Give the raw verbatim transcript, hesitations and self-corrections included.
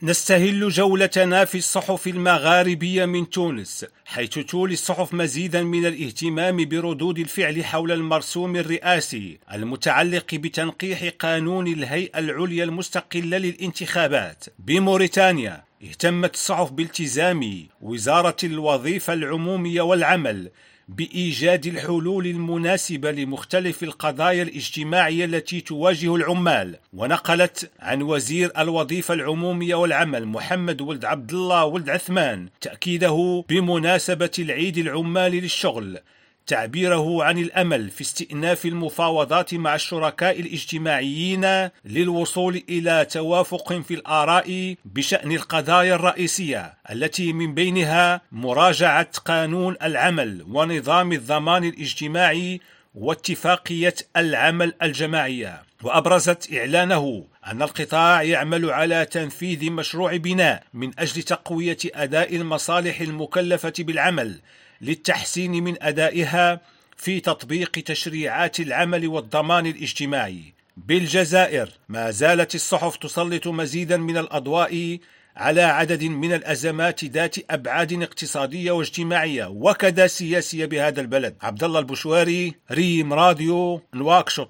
نستهل جولتنا في الصحف المغاربية من تونس، حيث تولي الصحف مزيدا من الاهتمام بردود الفعل حول المرسوم الرئاسي المتعلق بتنقيح قانون الهيئة العليا المستقلة للانتخابات. بموريتانيا اهتمت الصحف بالتزام وزارة الوظيفة العمومية والعمل بإيجاد الحلول المناسبة لمختلف القضايا الاجتماعية التي تواجه العمال، ونقلت عن وزير الوظيفة العمومية والعمل محمد ولد عبد الله ولد عثمان تأكيده بمناسبة العيد العمالي للشغل تعبيره عن الأمل في استئناف المفاوضات مع الشركاء الاجتماعيين للوصول إلى توافق في الآراء بشأن القضايا الرئيسية التي من بينها مراجعة قانون العمل ونظام الضمان الاجتماعي واتفاقية العمل الجماعية. وأبرزت إعلانه أن القطاع يعمل على تنفيذ مشروع بناء من أجل تقوية أداء المصالح المكلفة بالعمل للتحسين من أدائها في تطبيق تشريعات العمل والضمان الاجتماعي. بالجزائر ما زالت الصحف تسلط مزيدا من الأضواء على عدد من الأزمات ذات أبعاد اقتصادية واجتماعية وكذا سياسية بهذا البلد. عبد الله البشواري، ريم راديو، نواكشوط.